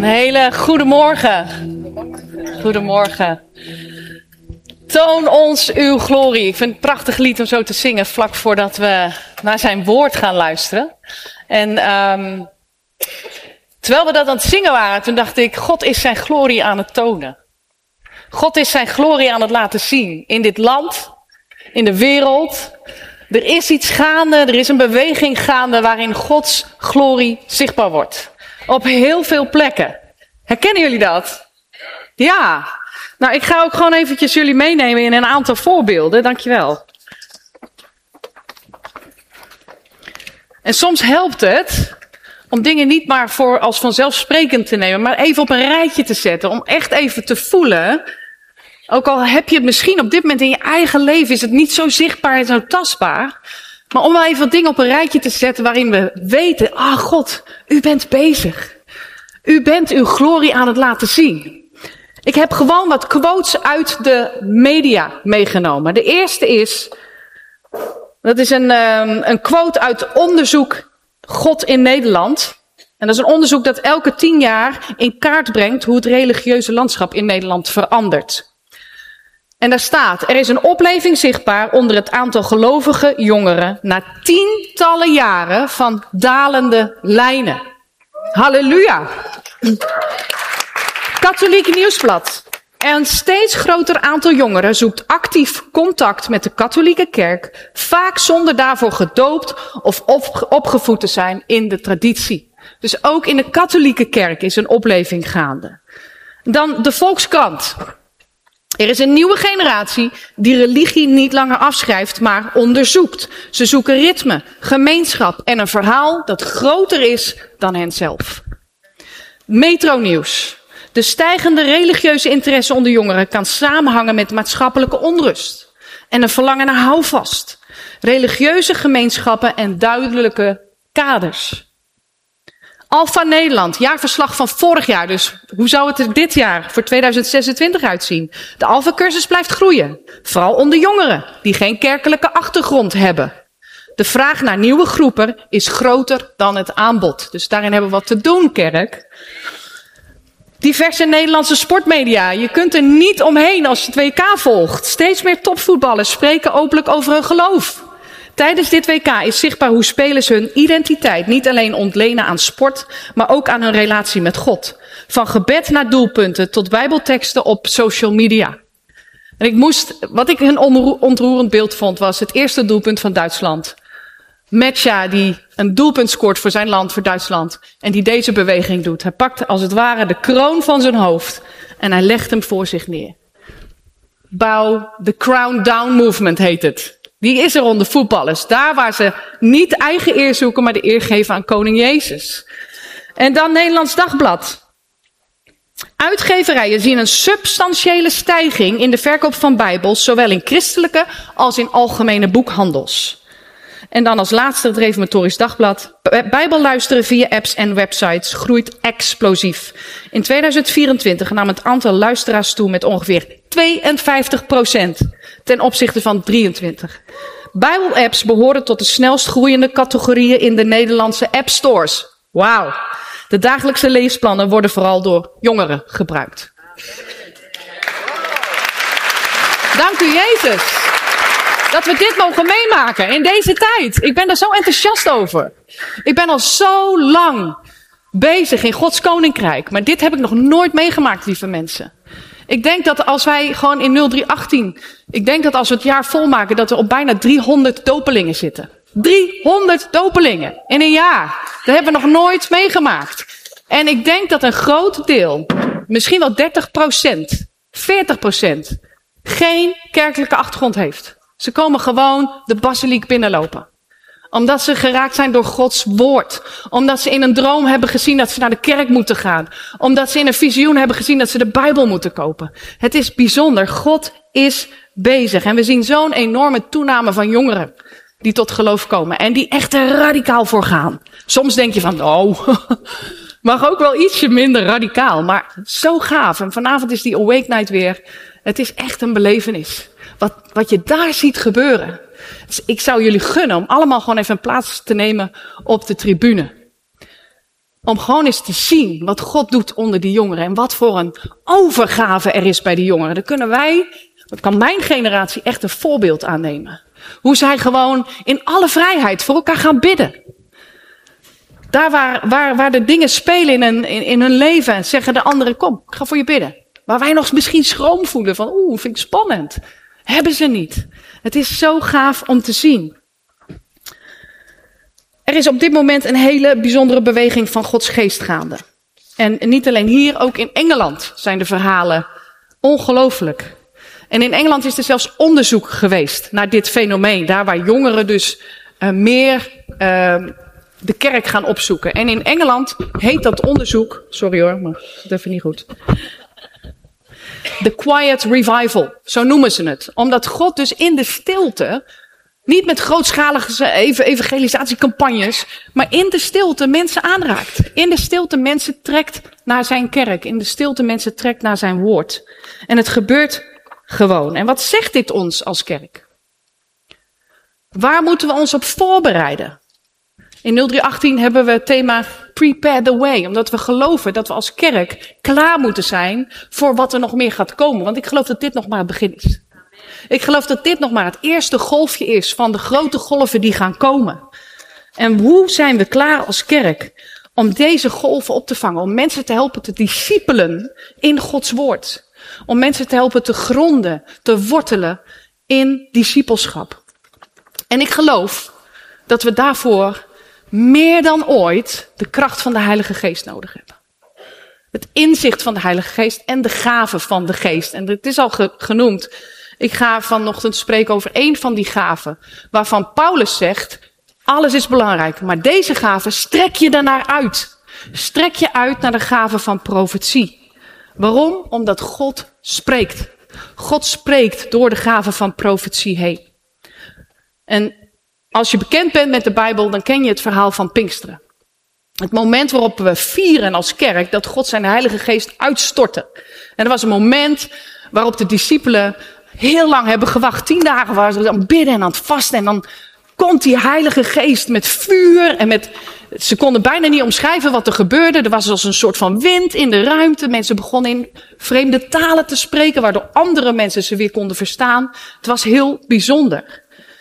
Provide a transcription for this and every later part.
Een hele goede morgen. Goedemorgen. Toon ons uw glorie. Ik vind het een prachtig lied om zo te zingen vlak voordat we naar zijn woord gaan luisteren. En terwijl we dat aan het zingen waren, toen dacht ik, God is zijn glorie aan het tonen. God is zijn glorie aan het laten zien. In dit land, in de wereld. Er is iets gaande, er is een beweging gaande waarin Gods glorie zichtbaar wordt. Op heel veel plekken. Herkennen jullie dat? Ja. Nou, ik ga ook gewoon eventjes jullie meenemen in een aantal voorbeelden. Dankjewel. En soms helpt het om dingen niet maar voor als vanzelfsprekend te nemen, maar even op een rijtje te zetten. Om echt even te voelen. Ook al heb je het misschien op dit moment in je eigen leven, is het niet zo zichtbaar en zo tastbaar. Maar om wel even wat dingen op een rijtje te zetten waarin we weten, God, u bent bezig. U bent uw glorie aan het laten zien. Ik heb gewoon wat quotes uit de media meegenomen. De eerste is, dat is een quote uit onderzoek God in Nederland. En dat is een onderzoek dat elke 10 jaar in kaart brengt hoe het religieuze landschap in Nederland verandert. En daar staat, er is een opleving zichtbaar onder het aantal gelovige jongeren na tientallen jaren van dalende lijnen. Halleluja! Katholiek Nieuwsblad. Een steeds groter aantal jongeren zoekt actief contact met de katholieke kerk, vaak zonder daarvoor gedoopt of opgevoed te zijn in de traditie. Dus ook in de katholieke kerk is een opleving gaande. Dan de Volkskrant. Er is een nieuwe generatie die religie niet langer afschrijft, maar onderzoekt. Ze zoeken ritme, gemeenschap en een verhaal dat groter is dan henzelf. Metro-nieuws. De stijgende religieuze interesse onder jongeren kan samenhangen met maatschappelijke onrust en een verlangen naar houvast, religieuze gemeenschappen en duidelijke kaders. Alpha Nederland, jaarverslag van vorig jaar, dus hoe zou het er dit jaar voor 2026 uitzien? De Alpha-cursus blijft groeien, vooral onder jongeren die geen kerkelijke achtergrond hebben. De vraag naar nieuwe groepen is groter dan het aanbod, dus daarin hebben we wat te doen, kerk. Diverse Nederlandse sportmedia. Je kunt er niet omheen als je het WK volgt. Steeds meer topvoetballers spreken openlijk over hun geloof. Tijdens dit WK is zichtbaar hoe spelers hun identiteit niet alleen ontlenen aan sport, maar ook aan hun relatie met God. Van gebed naar doelpunten tot bijbelteksten op social media. En wat ik een ontroerend beeld vond, was het eerste doelpunt van Duitsland. Metja die een doelpunt scoort voor zijn land, voor Duitsland. En die deze beweging doet. Hij pakt als het ware de kroon van zijn hoofd. En hij legt hem voor zich neer. Bow, the crown down movement heet het. Die is er onder voetballers. Daar waar ze niet eigen eer zoeken, maar de eer geven aan koning Jezus. En dan Nederlands Dagblad. Uitgeverijen zien een substantiële stijging in de verkoop van bijbels. Zowel in christelijke als in algemene boekhandels. En dan als laatste het Reformatorisch Dagblad. Bijbel luisteren via apps en websites groeit explosief. In 2024 nam het aantal luisteraars toe met ongeveer 52% ten opzichte van 23. Bijbelapps behoren tot de snelst groeiende categorieën in de Nederlandse appstores. Wauw. De dagelijkse leesplannen worden vooral door jongeren gebruikt. Dank u, Jezus. Dat we dit mogen meemaken in deze tijd. Ik ben er zo enthousiast over. Ik ben al zo lang bezig in Gods koninkrijk. Maar dit heb ik nog nooit meegemaakt, lieve mensen. Ik denk dat als wij gewoon in 0318... Ik denk dat als we het jaar volmaken, dat we op bijna 300 dopelingen zitten. 300 dopelingen in een jaar. Dat hebben we nog nooit meegemaakt. En ik denk dat een groot deel, misschien wel 30%, 40%, geen kerkelijke achtergrond heeft. Ze komen gewoon de basiliek binnenlopen. Omdat ze geraakt zijn door Gods woord. Omdat ze in een droom hebben gezien dat ze naar de kerk moeten gaan. Omdat ze in een visioen hebben gezien dat ze de Bijbel moeten kopen. Het is bijzonder. God is bezig. En we zien zo'n enorme toename van jongeren die tot geloof komen. En die echt er radicaal voor gaan. Soms denk je van, mag ook wel ietsje minder radicaal. Maar zo gaaf. En vanavond is die Awake Night weer. Het is echt een belevenis. Wat je daar ziet gebeuren. Dus ik zou jullie gunnen om allemaal gewoon even een plaats te nemen op de tribune. Om gewoon eens te zien wat God doet onder die jongeren. En wat voor een overgave er is bij die jongeren. Dat kan mijn generatie echt een voorbeeld aannemen. Hoe zij gewoon in alle vrijheid voor elkaar gaan bidden. Daar waar de dingen spelen in hun leven en zeggen de anderen, kom, ik ga voor je bidden. Waar wij nog misschien schroom voelen van, vind ik spannend. Hebben ze niet. Het is zo gaaf om te zien. Er is op dit moment een hele bijzondere beweging van Gods geest gaande. En niet alleen hier, ook in Engeland zijn de verhalen ongelooflijk. En in Engeland is er zelfs onderzoek geweest naar dit fenomeen. Daar waar jongeren dus meer de kerk gaan opzoeken. En in Engeland heet dat onderzoek, sorry hoor, maar dat is even niet goed. The Quiet Revival, zo noemen ze het. Omdat God dus in de stilte, niet met grootschalige evangelisatiecampagnes, maar in de stilte mensen aanraakt. In de stilte mensen trekt naar zijn kerk. In de stilte mensen trekt naar zijn woord. En het gebeurt gewoon. En wat zegt dit ons als kerk? Waar moeten we ons op voorbereiden? In 0318 hebben we het thema Prepare the Way. Omdat we geloven dat we als kerk klaar moeten zijn voor wat er nog meer gaat komen. Want ik geloof dat dit nog maar het begin is. Ik geloof dat dit nog maar het eerste golfje is van de grote golven die gaan komen. En hoe zijn we klaar als kerk om deze golven op te vangen? Om mensen te helpen te discipelen in Gods woord. Om mensen te helpen te gronden, te wortelen in discipelschap. En ik geloof dat we daarvoor meer dan ooit de kracht van de Heilige Geest nodig hebben. Het inzicht van de Heilige Geest en de gaven van de Geest. En het is al genoemd. Ik ga vanochtend spreken over één van die gaven. Waarvan Paulus zegt, alles is belangrijk. Maar deze gaven strek je daarnaar uit. Strek je uit naar de gave van profetie. Waarom? Omdat God spreekt. God spreekt door de gave van profetie heen. En als je bekend bent met de Bijbel, dan ken je het verhaal van Pinksteren. Het moment waarop we vieren als kerk dat God zijn Heilige Geest uitstortte. En er was een moment waarop de discipelen heel lang hebben gewacht. 10 dagen waren ze aan het bidden en aan het vasten. En dan komt die Heilige Geest met vuur en ze konden bijna niet omschrijven wat er gebeurde. Er was als een soort van wind in de ruimte. Mensen begonnen in vreemde talen te spreken, waardoor andere mensen ze weer konden verstaan. Het was heel bijzonder.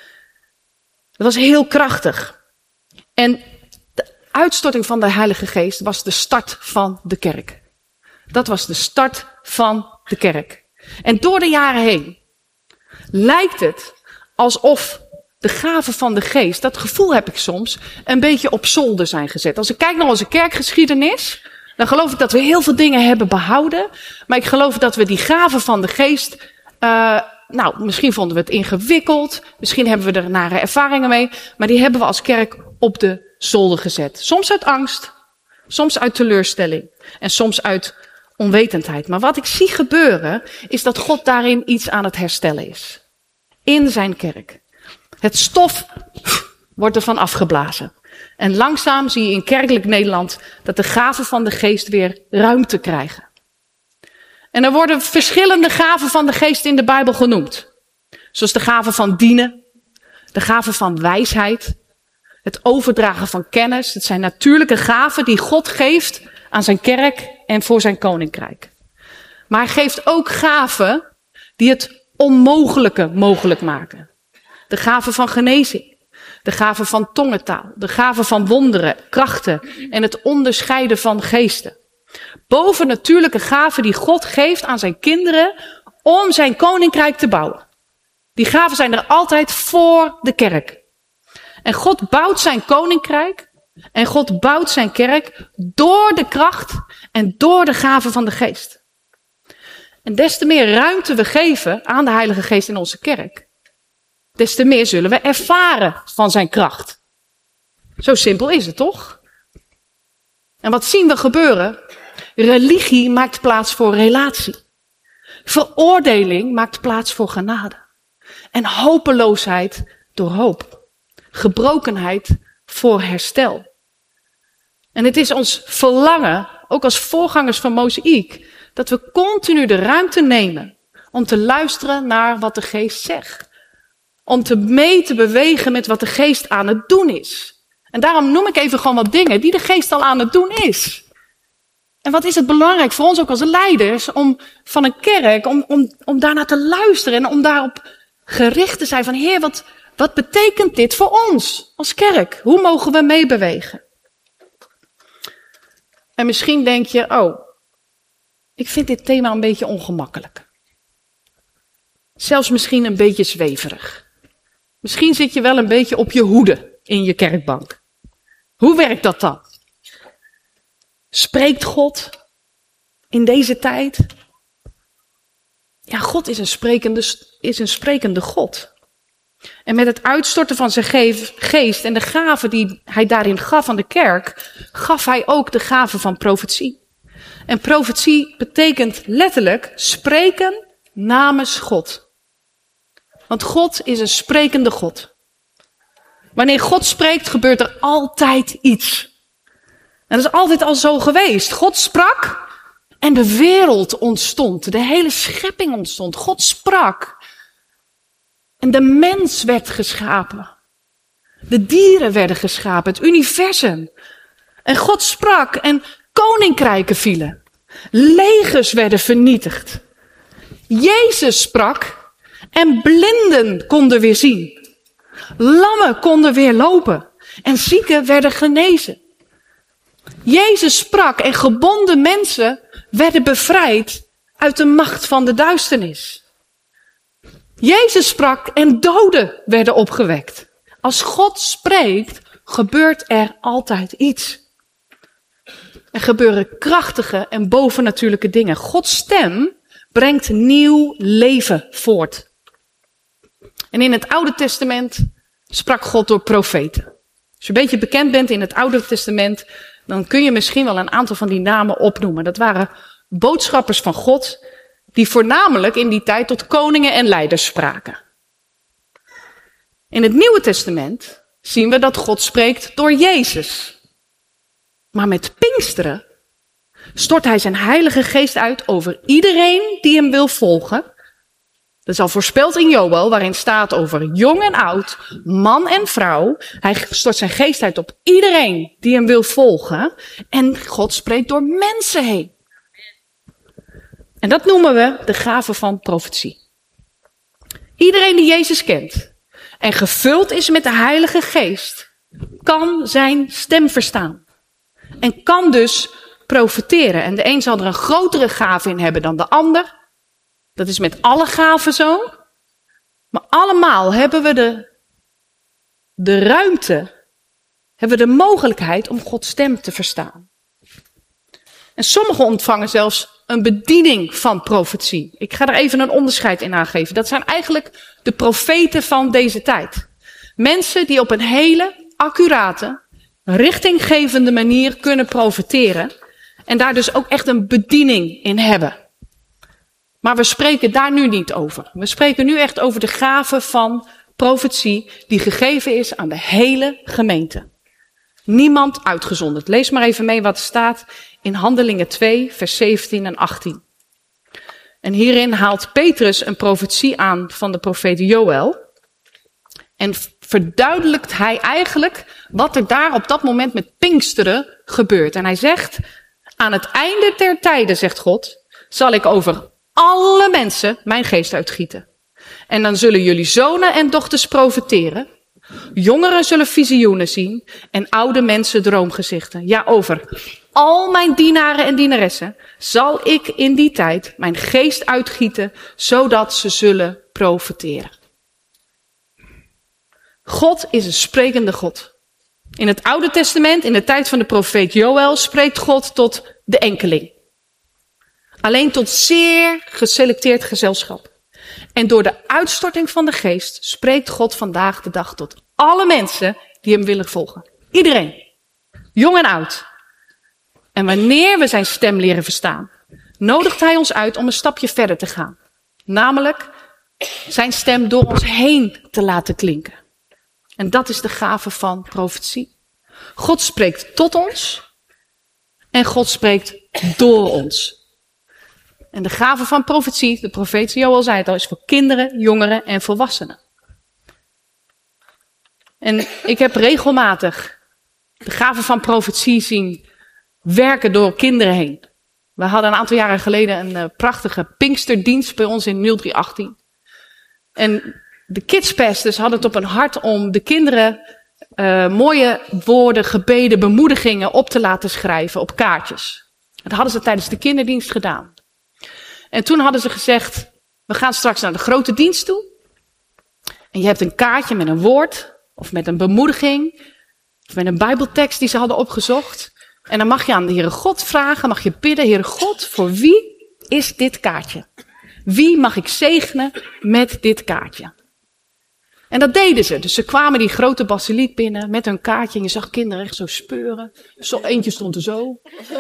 Het was heel krachtig. En de uitstorting van de Heilige Geest was de start van de kerk. Dat was de start van de kerk. En door de jaren heen lijkt het alsof de gaven van de Geest, dat gevoel heb ik soms, een beetje op zolder zijn gezet. Als ik kijk naar onze kerkgeschiedenis, dan geloof ik dat we heel veel dingen hebben behouden. Maar ik geloof dat we die gaven van de Geest, misschien vonden we het ingewikkeld. Misschien hebben we er nare ervaringen mee. Maar die hebben we als kerk op de zolder gezet. Soms uit angst. Soms uit teleurstelling. En soms uit onwetendheid. Maar wat ik zie gebeuren, is dat God daarin iets aan het herstellen is. In zijn kerk. Het stof wordt ervan afgeblazen. En langzaam zie je in kerkelijk Nederland dat de gaven van de Geest weer ruimte krijgen. En er worden verschillende gaven van de Geest in de Bijbel genoemd. Zoals de gave van dienen, de gave van wijsheid, het overdragen van kennis. Het zijn natuurlijke gaven die God geeft aan zijn kerk en voor zijn koninkrijk. Maar hij geeft ook gaven die het onmogelijke mogelijk maken. De gave van genezing, de gave van tongentaal, de gave van wonderen, krachten en het onderscheiden van geesten. Bovennatuurlijke gaven die God geeft aan zijn kinderen om zijn koninkrijk te bouwen. Die gaven zijn er altijd voor de kerk. En God bouwt zijn koninkrijk en God bouwt zijn kerk door de kracht en door de gaven van de Geest. En des te meer ruimte we geven aan de Heilige Geest in onze kerk, des te meer zullen we ervaren van zijn kracht. Zo simpel is het, toch? En wat zien we gebeuren? Religie maakt plaats voor relatie. Veroordeling maakt plaats voor genade. En hopeloosheid door hoop. Gebrokenheid voor herstel. En het is ons verlangen, ook als voorgangers van Mozaïek, dat we continu de ruimte nemen om te luisteren naar wat de Geest zegt. Om mee te bewegen met wat de Geest aan het doen is. En daarom noem ik even gewoon wat dingen die de geest al aan het doen is. En wat is het belangrijk voor ons ook als leiders van een kerk, om daarnaar te luisteren en om daarop gericht te zijn van Heer, wat betekent dit voor ons als kerk? Hoe mogen we meebewegen? En misschien denk je, ik vind dit thema een beetje ongemakkelijk. Zelfs misschien een beetje zweverig. Misschien zit je wel een beetje op je hoede in je kerkbank. Hoe werkt dat dan? Spreekt God in deze tijd? Ja, God is een sprekende God. En met het uitstorten van zijn geest en de gaven die hij daarin gaf aan de kerk, gaf hij ook de gave van profetie. En profetie betekent letterlijk spreken namens God. Want God is een sprekende God. Wanneer God spreekt, gebeurt er altijd iets. En dat is altijd al zo geweest. God sprak en de wereld ontstond. De hele schepping ontstond. God sprak. En de mens werd geschapen. De dieren werden geschapen. Het universum. En God sprak en koninkrijken vielen. Legers werden vernietigd. Jezus sprak en blinden konden weer zien. Lammen konden weer lopen. En zieken werden genezen. Jezus sprak en gebonden mensen werden bevrijd uit de macht van de duisternis. Jezus sprak en doden werden opgewekt. Als God spreekt, gebeurt er altijd iets. Er gebeuren krachtige en bovennatuurlijke dingen. Gods stem brengt nieuw leven voort. En in het Oude Testament sprak God door profeten. Als je een beetje bekend bent in het Oude Testament, dan kun je misschien wel een aantal van die namen opnoemen. Dat waren boodschappers van God, die voornamelijk in die tijd tot koningen en leiders spraken. In het Nieuwe Testament zien we dat God spreekt door Jezus. Maar met Pinksteren stort hij zijn Heilige Geest uit over iedereen die hem wil volgen. Dat is al voorspeld in Joël, waarin staat over jong en oud, man en vrouw. Hij stort zijn geest uit op iedereen die hem wil volgen. En God spreekt door mensen heen. En dat noemen we de gave van profetie. Iedereen die Jezus kent en gevuld is met de Heilige Geest, kan zijn stem verstaan. En kan dus profeteren. En de een zal er een grotere gave in hebben dan de ander. Dat is met alle gaven zo. Maar allemaal hebben we de ruimte, hebben we de mogelijkheid om Gods stem te verstaan. En sommigen ontvangen zelfs een bediening van profetie. Ik ga er even een onderscheid in aangeven. Dat zijn eigenlijk de profeten van deze tijd. Mensen die op een hele accurate, richtinggevende manier kunnen profeteren. En daar dus ook echt een bediening in hebben. Maar we spreken daar nu niet over. We spreken nu echt over de gave van profetie die gegeven is aan de hele gemeente. Niemand uitgezonderd. Lees maar even mee wat er staat in Handelingen 2, vers 17 en 18. En hierin haalt Petrus een profetie aan van de profeet Joël. En verduidelijkt hij eigenlijk wat er daar op dat moment met Pinksteren gebeurt. En hij zegt, aan het einde der tijden, zegt God, zal ik over alle mensen mijn geest uitgieten. En dan zullen jullie zonen en dochters profeteren. Jongeren zullen visioenen zien en oude mensen droomgezichten. Ja, over al mijn dienaren en dienaressen zal ik in die tijd mijn geest uitgieten, zodat ze zullen profeteren. God is een sprekende God. In het Oude Testament, in de tijd van de profeet Joël, spreekt God tot de enkeling. Alleen tot zeer geselecteerd gezelschap. En door de uitstorting van de geest spreekt God vandaag de dag tot alle mensen die hem willen volgen. Iedereen. Jong en oud. En wanneer we zijn stem leren verstaan, nodigt hij ons uit om een stapje verder te gaan. Namelijk zijn stem door ons heen te laten klinken. En dat is de gave van profetie. God spreekt tot ons en God spreekt door ons. En de gave van profetie, de profeet Joël zei het al, is voor kinderen, jongeren en volwassenen. En ik heb regelmatig de gave van profetie zien werken door kinderen heen. We hadden een aantal jaren geleden een prachtige Pinksterdienst bij ons in 0318. En de kidspastors hadden het op hun hart om de kinderen mooie woorden, gebeden, bemoedigingen op te laten schrijven op kaartjes. Dat hadden ze tijdens de kinderdienst gedaan. En toen hadden ze gezegd, we gaan straks naar de grote dienst toe. En je hebt een kaartje met een woord, of met een bemoediging, of met een bijbeltekst die ze hadden opgezocht. En dan mag je aan de Heere God vragen, mag je bidden, Heere God, voor wie is dit kaartje? Wie mag ik zegenen met dit kaartje? En dat deden ze. Dus ze kwamen die grote basiliek binnen met hun kaartje. En je zag kinderen echt zo speuren. Zo, eentje stond er zo.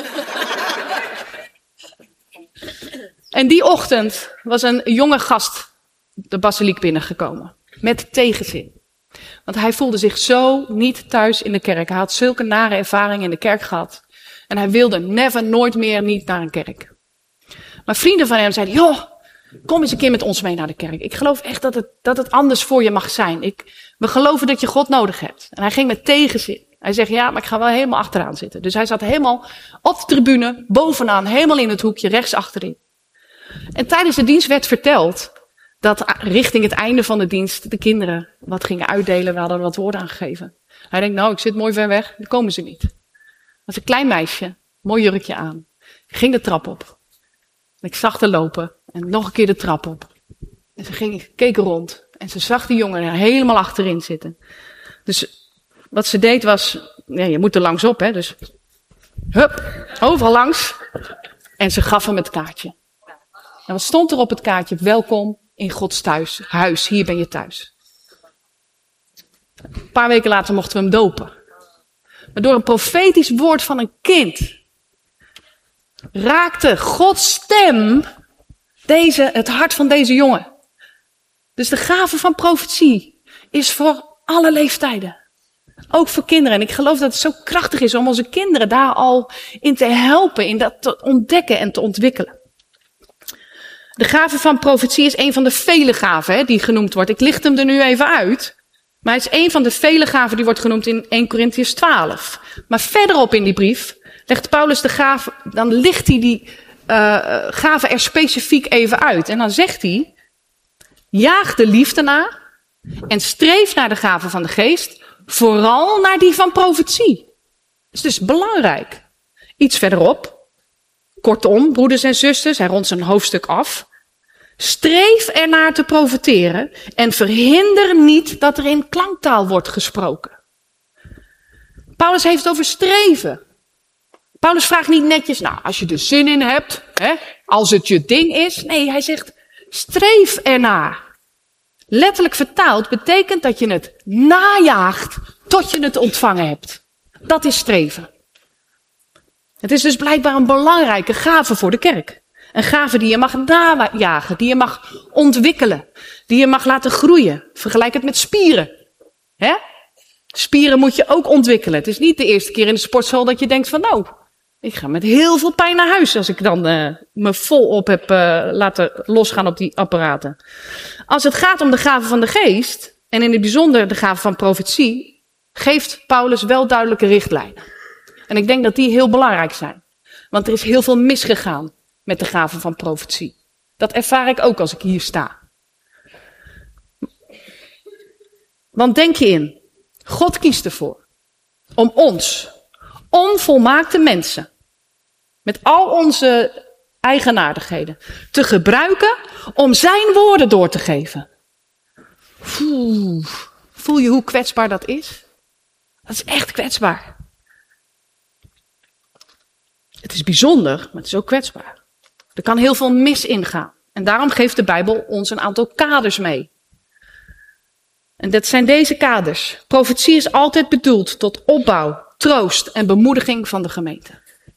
En die ochtend was een jonge gast de basiliek binnengekomen. Met tegenzin. Want hij voelde zich zo niet thuis in de kerk. Hij had zulke nare ervaringen in de kerk gehad. En hij wilde nooit meer niet naar een kerk. Maar vrienden van hem zeiden, joh, kom eens een keer met ons mee naar de kerk. Ik geloof echt dat het anders voor je mag zijn. We geloven dat je God nodig hebt. En hij ging met tegenzin. Hij zegt, ja, maar ik ga wel helemaal achteraan zitten. Dus hij zat helemaal op de tribune, bovenaan, helemaal in het hoekje, rechts achterin. En tijdens de dienst werd verteld dat richting het einde van de dienst de kinderen wat gingen uitdelen. We hadden wat woorden aangegeven. Hij denkt, nou, ik zit mooi ver weg, dan komen ze niet. Dat was een klein meisje, mooi jurkje aan. Ik ging de trap op. Ik zag haar lopen en nog een keer de trap op. En ze keek rond en ze zag die jongen er helemaal achterin zitten. Dus wat ze deed was, ja, je moet er langs op, hè, dus hup, overal langs. En ze gaf hem het kaartje. En wat stond er op het kaartje? Welkom in Gods huis, hier ben je thuis. Een paar weken later mochten we hem dopen. Maar door een profetisch woord van een kind raakte Gods stem het hart van deze jongen. Dus de gave van profetie is voor alle leeftijden. Ook voor kinderen. En ik geloof dat het zo krachtig is om onze kinderen daar al in te helpen, in dat te ontdekken en te ontwikkelen. De gave van profetie is een van de vele gaven die genoemd wordt. Ik licht hem er nu even uit. Maar het is een van de vele gaven die wordt genoemd in 1 Korintiërs 12. Maar verderop in die brief legt Paulus de gave, dan licht hij die gave er specifiek even uit. En dan zegt hij, jaag de liefde na en streef naar de gave van de geest, vooral naar die van profetie. Dat is dus belangrijk. Iets verderop, kortom, broeders en zusters, hij rondt zijn hoofdstuk af. Streef ernaar te profeteren en verhinder niet dat er in klanktaal wordt gesproken. Paulus heeft het over streven. Paulus vraagt niet netjes, nou, als je er zin in hebt, hè, als het je ding is. Nee, hij zegt, streef ernaar. Letterlijk vertaald betekent dat je het najaagt tot je het ontvangen hebt. Dat is streven. Het is dus blijkbaar een belangrijke gave voor de kerk. Een gave die je mag najagen, die je mag ontwikkelen, die je mag laten groeien. Vergelijk het met spieren. Hè? Spieren moet je ook ontwikkelen. Het is niet de eerste keer in de sportschool dat je denkt van nou, ik ga met heel veel pijn naar huis als ik dan me volop heb laten losgaan op die apparaten. Als het gaat om de gave van de geest, en in het bijzonder de gave van profetie, geeft Paulus wel duidelijke richtlijnen. En ik denk dat die heel belangrijk zijn. Want er is heel veel misgegaan met de gave van profetie. Dat ervaar ik ook als ik hier sta. Want denk je in, God kiest ervoor om ons, onvolmaakte mensen, met al onze eigenaardigheden, te gebruiken om zijn woorden door te geven. Voel je hoe kwetsbaar dat is? Dat is echt kwetsbaar. Het is bijzonder, maar het is ook kwetsbaar. Er kan heel veel mis ingaan. En daarom geeft de Bijbel ons een aantal kaders mee. En dat zijn deze kaders. Profetie is altijd bedoeld tot opbouw, troost en bemoediging van de gemeente.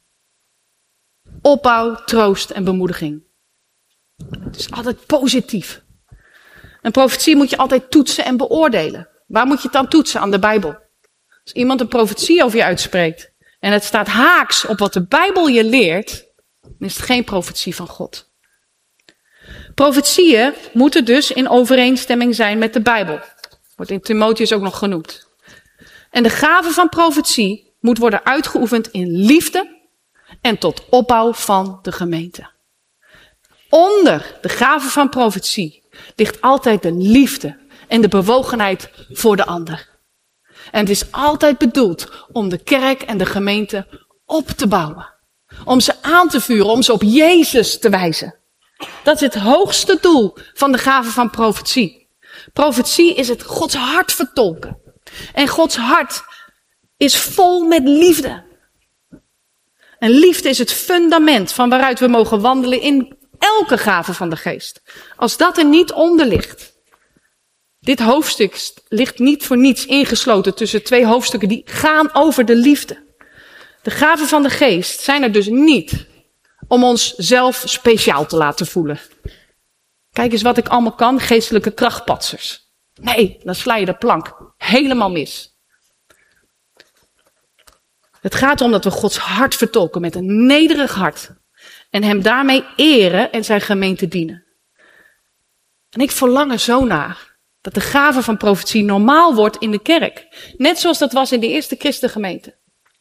Opbouw, troost en bemoediging. Het is altijd positief. Een profetie moet je altijd toetsen en beoordelen. Waar moet je het dan toetsen? Aan de Bijbel. Als iemand een profetie over je uitspreekt en het staat haaks op wat de Bijbel je leert, dan is het geen profetie van God. Profetieën moeten dus in overeenstemming zijn met de Bijbel. Wordt in Timotheus ook nog genoemd. En de gave van profetie moet worden uitgeoefend in liefde en tot opbouw van de gemeente. Onder de gave van profetie ligt altijd de liefde en de bewogenheid voor de ander. En het is altijd bedoeld om de kerk en de gemeente op te bouwen. Om ze aan te vuren, om ze op Jezus te wijzen. Dat is het hoogste doel van de gave van profetie. Profetie is het Gods hart vertolken. En Gods hart is vol met liefde. En liefde is het fundament van waaruit we mogen wandelen in elke gave van de geest. Als dat er niet onder ligt. Dit hoofdstuk ligt niet voor niets ingesloten tussen twee hoofdstukken die gaan over de liefde. De gaven van de geest zijn er dus niet om ons zelf speciaal te laten voelen. Kijk eens wat ik allemaal kan, geestelijke krachtpatsers. Nee, dan sla je de plank helemaal mis. Het gaat erom dat we Gods hart vertolken met een nederig hart. En hem daarmee eren en zijn gemeente dienen. En ik verlang er zo naar dat de gave van profetie normaal wordt in de kerk. Net zoals dat was in de eerste christengemeente.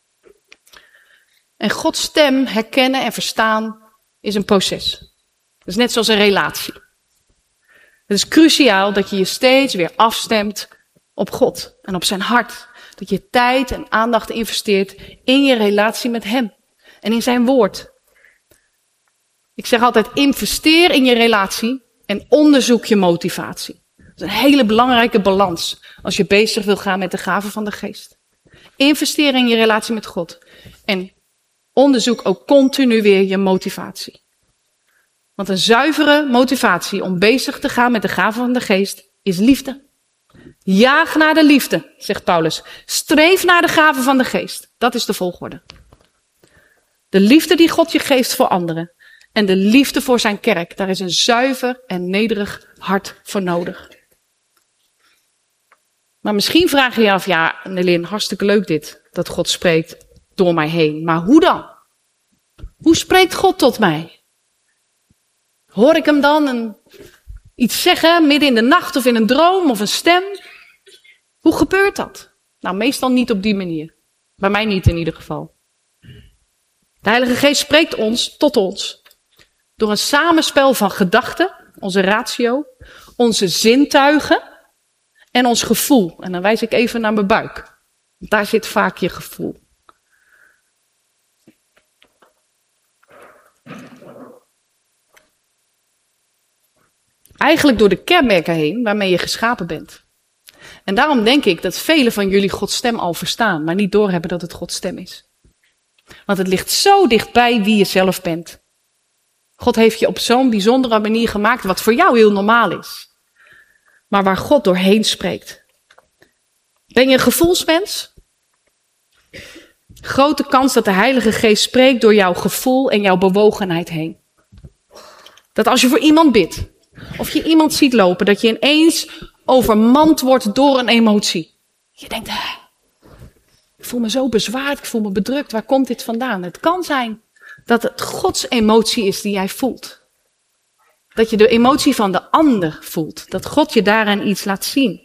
En Gods stem herkennen en verstaan is een proces. Dat is net zoals een relatie. Het is cruciaal dat je je steeds weer afstemt op God en op zijn hart. Dat je tijd en aandacht investeert in je relatie met hem en in zijn woord. Ik zeg altijd, investeer in je relatie en onderzoek je motivatie. Dat is een hele belangrijke balans als je bezig wil gaan met de gaven van de geest. Investeer in je relatie met God en onderzoek ook continu weer je motivatie. Want een zuivere motivatie om bezig te gaan met de gaven van de geest is liefde. Jaag naar de liefde, zegt Paulus. Streef naar de gaven van de geest. Dat is de volgorde. De liefde die God je geeft voor anderen. En de liefde voor zijn kerk. Daar is een zuiver en nederig hart voor nodig. Maar misschien vraag je je af, ja, Nelin, hartstikke leuk dit. Dat God spreekt door mij heen. Maar hoe dan? Hoe spreekt God tot mij? Hoor ik hem dan iets zeggen midden in de nacht of in een droom of een stem? Hoe gebeurt dat? Nou, meestal niet op die manier. Bij mij niet in ieder geval. De Heilige Geest spreekt tot ons door een samenspel van gedachten, onze ratio, onze zintuigen en ons gevoel. En dan wijs ik even naar mijn buik. Daar zit vaak je gevoel. Eigenlijk door de kenmerken heen waarmee je geschapen bent. En daarom denk ik dat velen van jullie Gods stem al verstaan, maar niet doorhebben dat het Gods stem is. Want het ligt zo dichtbij wie je zelf bent. God heeft je op zo'n bijzondere manier gemaakt, wat voor jou heel normaal is. Maar waar God doorheen spreekt. Ben je een gevoelsmens? Grote kans dat de Heilige Geest spreekt door jouw gevoel en jouw bewogenheid heen. Dat als je voor iemand bidt, of je iemand ziet lopen, dat je ineens overmand wordt door een emotie. Je denkt, ik voel me zo bezwaard, ik voel me bedrukt, waar komt dit vandaan? Het kan zijn dat het Gods emotie is die jij voelt. Dat je de emotie van de ander voelt. Dat God je daaraan iets laat zien.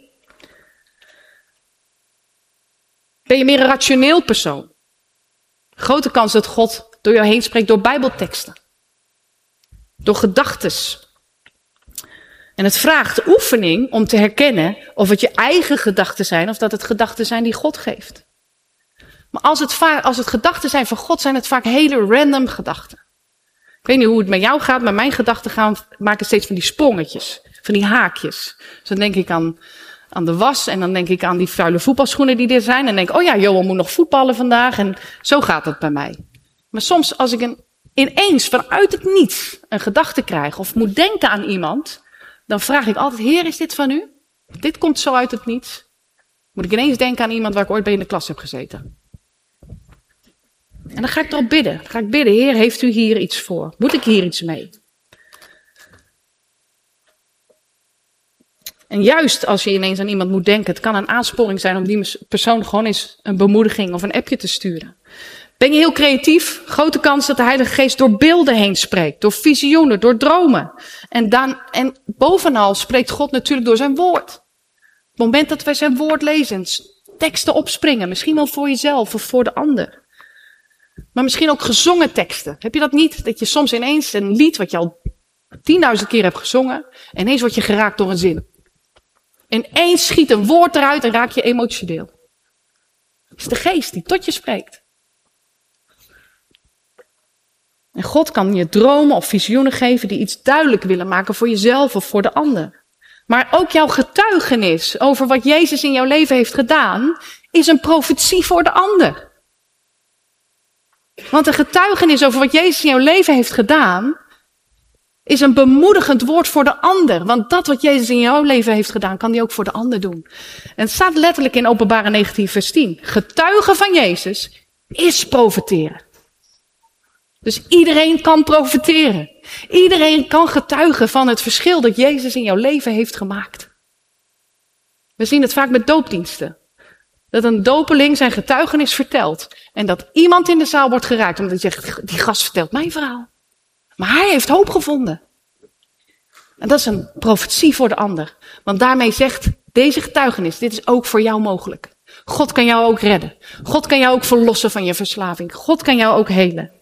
Ben je meer een rationeel persoon? Grote kans dat God door jou heen spreekt door Bijbelteksten. Door gedachtes. En het vraagt oefening om te herkennen of het je eigen gedachten zijn of dat het gedachten zijn die God geeft. Maar als het gedachten zijn van God, zijn het vaak hele random gedachten. Ik weet niet hoe het met jou gaat, maar mijn gedachten maken steeds van die sprongetjes, van die haakjes. Dus dan denk ik aan de was en dan denk ik aan die vuile voetbalschoenen die er zijn. En dan denk ik, oh ja, Johan moet nog voetballen vandaag en zo gaat het bij mij. Maar soms als ik ineens vanuit het niets een gedachte krijg of moet denken aan iemand, dan vraag ik altijd, Heer, is dit van u? Dit komt zo uit het niets. Moet ik ineens denken aan iemand waar ik ooit bij in de klas heb gezeten. En dan ga ik erop bidden. Dan ga ik bidden, Heer, heeft u hier iets voor? Moet ik hier iets mee? En juist als je ineens aan iemand moet denken, het kan een aansporing zijn om die persoon gewoon eens een bemoediging of een appje te sturen. Ben je heel creatief? Grote kans dat de Heilige Geest door beelden heen spreekt, door visioenen, door dromen. En bovenal spreekt God natuurlijk door zijn woord. Op het moment dat wij zijn woord lezen, teksten opspringen. Misschien wel voor jezelf of voor de ander. Maar misschien ook gezongen teksten. Heb je dat niet? Dat je soms ineens een lied wat je al 10.000 keer hebt gezongen, ineens word je geraakt door een zin. Ineens schiet een woord eruit en raak je emotioneel. Het is de geest die tot je spreekt. En God kan je dromen of visioenen geven die iets duidelijk willen maken voor jezelf of voor de ander. Maar ook jouw getuigenis over wat Jezus in jouw leven heeft gedaan, is een profetie voor de ander. Want een getuigenis over wat Jezus in jouw leven heeft gedaan, is een bemoedigend woord voor de ander. Want dat wat Jezus in jouw leven heeft gedaan, kan hij ook voor de ander doen. En het staat letterlijk in Openbaring 19 vers 10. Getuigen van Jezus is profeteren. Dus iedereen kan profeteren. Iedereen kan getuigen van het verschil dat Jezus in jouw leven heeft gemaakt. We zien het vaak met doopdiensten. Dat een dopeling zijn getuigenis vertelt. En dat iemand in de zaal wordt geraakt. Omdat hij zegt, die gast vertelt mijn verhaal. Maar hij heeft hoop gevonden. En dat is een profetie voor de ander. Want daarmee zegt deze getuigenis, dit is ook voor jou mogelijk. God kan jou ook redden. God kan jou ook verlossen van je verslaving. God kan jou ook helen.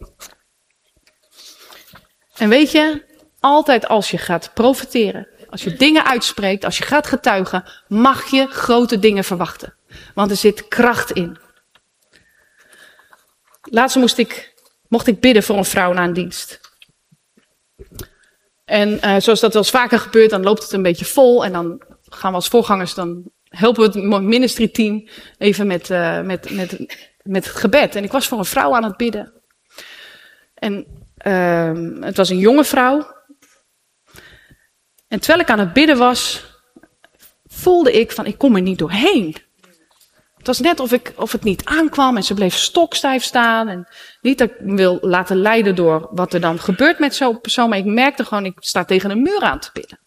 En weet je, altijd als je gaat profeteren, als je dingen uitspreekt, als je gaat getuigen, mag je grote dingen verwachten. Want er zit kracht in. Laatst mocht ik bidden voor een vrouw na een dienst. En zoals dat wel eens vaker gebeurt, dan loopt het een beetje vol. En dan gaan we als voorgangers, dan helpen we het ministry team even met het gebed. En ik was voor een vrouw aan het bidden. En het was een jonge vrouw. En terwijl ik aan het bidden was, voelde ik van, ik kom er niet doorheen. Het was net of het niet aankwam en ze bleef stokstijf staan. En niet dat ik me wil laten leiden door wat er dan gebeurt met zo'n persoon. Maar ik merkte gewoon, ik sta tegen een muur aan te bidden.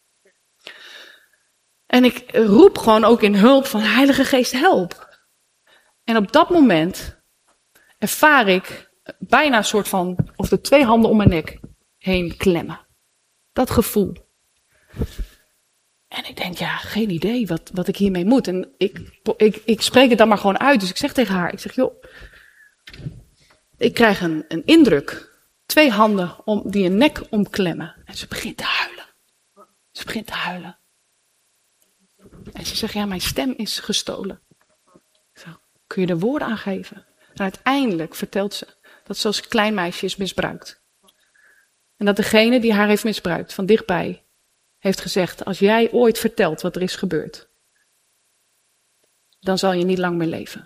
En ik roep gewoon ook in hulp van Heilige Geest, help. En op dat moment ervaar ik bijna een soort van, of de 2 handen om mijn nek heen klemmen. Dat gevoel. En ik denk, ja, geen idee wat ik hiermee moet. En ik spreek het dan maar gewoon uit. Dus ik zeg tegen haar, ik zeg, joh, ik krijg een indruk. 2 handen die een nek omklemmen. En ze begint te huilen. Ze begint te huilen. En ze zegt, ja, mijn stem is gestolen. Zo, kun je er woorden aan geven? En uiteindelijk vertelt ze dat ze als klein meisje is misbruikt. En dat degene die haar heeft misbruikt, van dichtbij, heeft gezegd, als jij ooit vertelt wat er is gebeurd, dan zal je niet lang meer leven.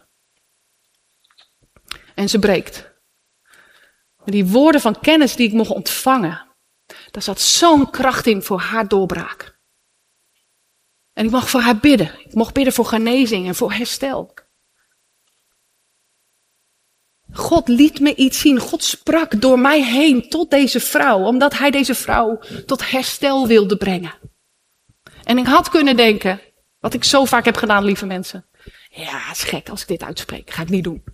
En ze breekt. Maar die woorden van kennis die ik mocht ontvangen, daar zat zo'n kracht in voor haar doorbraak. En ik mag voor haar bidden. Ik mocht bidden voor genezing en voor herstel. God liet me iets zien. God sprak door mij heen tot deze vrouw, omdat hij deze vrouw tot herstel wilde brengen. En ik had kunnen denken, wat ik zo vaak heb gedaan, lieve mensen. Ja, het is gek als ik dit uitspreek. Ga ik niet doen.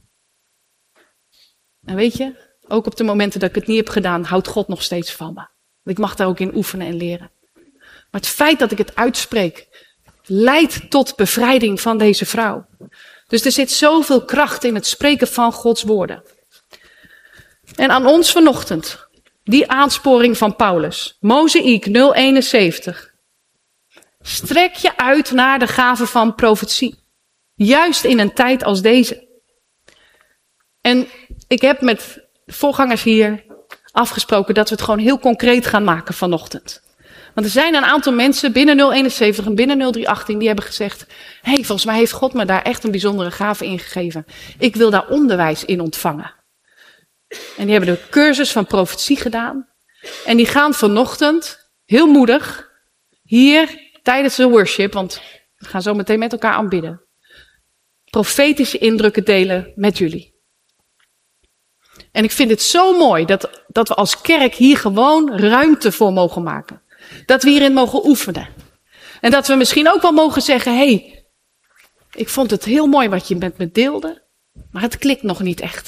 En weet je, ook op de momenten dat ik het niet heb gedaan, houdt God nog steeds van me. Ik mag daar ook in oefenen en leren. Maar het feit dat ik het uitspreek, leidt tot bevrijding van deze vrouw. Dus er zit zoveel kracht in het spreken van Gods woorden. En aan ons vanochtend, die aansporing van Paulus, Mozaïek 0:71. Strek je uit naar de gave van profetie. Juist in een tijd als deze. En ik heb met voorgangers hier afgesproken dat we het gewoon heel concreet gaan maken vanochtend. Want er zijn een aantal mensen binnen 071 en binnen 0318 die hebben gezegd, hey, volgens mij heeft God me daar echt een bijzondere gave in gegeven. Ik wil daar onderwijs in ontvangen. En die hebben de cursus van profetie gedaan. En die gaan vanochtend, heel moedig, hier tijdens de worship, want we gaan zo meteen met elkaar aanbidden, profetische indrukken delen met jullie. En ik vind het zo mooi dat we als kerk hier gewoon ruimte voor mogen maken. Dat we hierin mogen oefenen. En dat we misschien ook wel mogen zeggen, hey, ik vond het heel mooi wat je met me deelde, maar het klikt nog niet echt.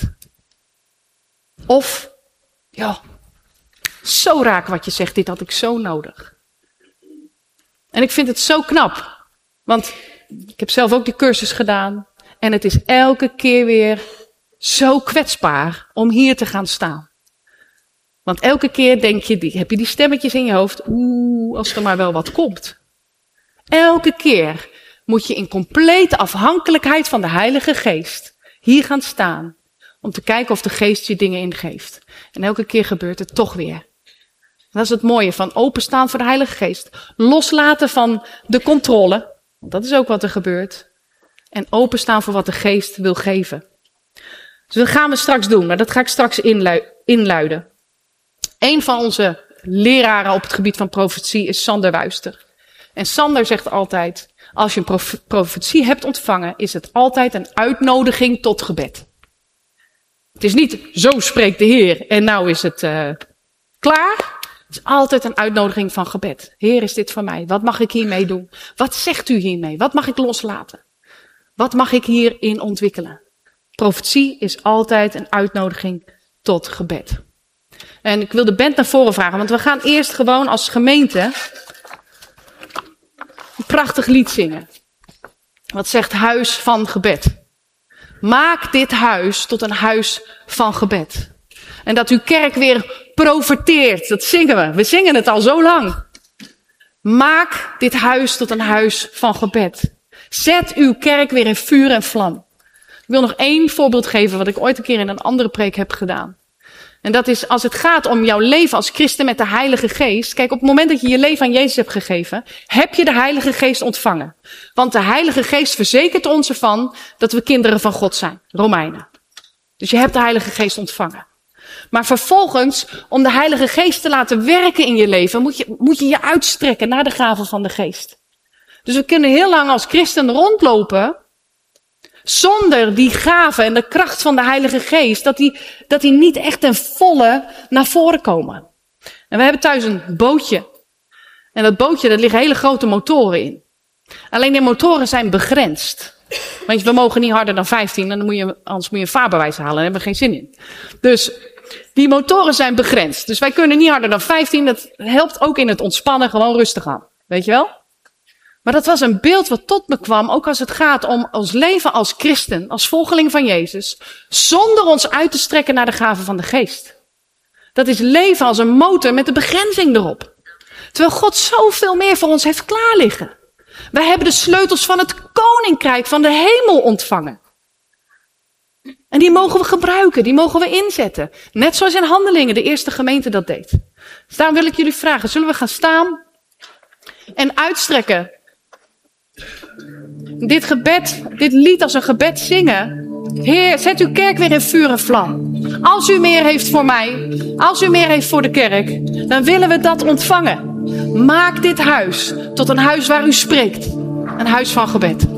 Of, ja, zo raak wat je zegt, dit had ik zo nodig. En ik vind het zo knap, want ik heb zelf ook die cursus gedaan. En het is elke keer weer zo kwetsbaar om hier te gaan staan. Want elke keer heb je die stemmetjes in je hoofd. Als er maar wel wat komt. Elke keer moet je in complete afhankelijkheid van de Heilige Geest hier gaan staan. Om te kijken of de Geest je dingen ingeeft. En elke keer gebeurt het toch weer. Dat is het mooie van openstaan voor de Heilige Geest. Loslaten van de controle. Want dat is ook wat er gebeurt. En openstaan voor wat de Geest wil geven. Dus dat gaan we straks doen. Maar dat ga ik straks inluiden. Een van onze leraren op het gebied van profetie is Sander Wuister. En Sander zegt altijd, als je een profetie hebt ontvangen, is het altijd een uitnodiging tot gebed. Het is niet, zo spreekt de Heer en nou is het klaar. Het is altijd een uitnodiging van gebed. Heer, is dit voor mij? Wat mag ik hiermee doen? Wat zegt u hiermee? Wat mag ik loslaten? Wat mag ik hierin ontwikkelen? Profetie is altijd een uitnodiging tot gebed. En ik wil de band naar voren vragen, want we gaan eerst gewoon als gemeente een prachtig lied zingen. Wat zegt huis van gebed. Maak dit huis tot een huis van gebed. En dat uw kerk weer profeteert. Dat zingen we. We zingen het al zo lang. Maak dit huis tot een huis van gebed. Zet uw kerk weer in vuur en vlam. Ik wil nog 1 voorbeeld geven wat ik ooit een keer in een andere preek heb gedaan. En dat is als het gaat om jouw leven als christen met de Heilige Geest. Kijk, op het moment dat je je leven aan Jezus hebt gegeven, heb je de Heilige Geest ontvangen. Want de Heilige Geest verzekert ons ervan dat we kinderen van God zijn. Romeinen. Dus je hebt de Heilige Geest ontvangen. Maar vervolgens, om de Heilige Geest te laten werken in je leven, moet je je uitstrekken naar de gaven van de Geest. Dus we kunnen heel lang als christen rondlopen zonder die gave en de kracht van de Heilige Geest, dat die niet echt ten volle naar voren komen. En we hebben thuis een bootje. En dat bootje, daar liggen hele grote motoren in. Alleen die motoren zijn begrensd. Want we mogen niet harder dan 15, en anders moet je een vaarbewijs halen. Daar hebben we geen zin in. Dus die motoren zijn begrensd. Dus wij kunnen niet harder dan 15. Dat helpt ook in het ontspannen, gewoon rustig aan. Weet je wel? Maar dat was een beeld wat tot me kwam, ook als het gaat om ons leven als christen, als volgeling van Jezus, zonder ons uit te strekken naar de gaven van de Geest. Dat is leven als een motor met de begrenzing erop. Terwijl God zoveel meer voor ons heeft klaar liggen. Wij hebben de sleutels van het koninkrijk van de hemel ontvangen. En die mogen we gebruiken, die mogen we inzetten. Net zoals in Handelingen de eerste gemeente dat deed. Dus daarom wil ik jullie vragen, zullen we gaan staan en uitstrekken? Dit gebed, dit lied als een gebed zingen. Heer, zet uw kerk weer in vuur en vlam. Als u meer heeft voor mij, als u meer heeft voor de kerk, dan willen we dat ontvangen. Maak dit huis tot een huis waar u spreekt. Een huis van gebed.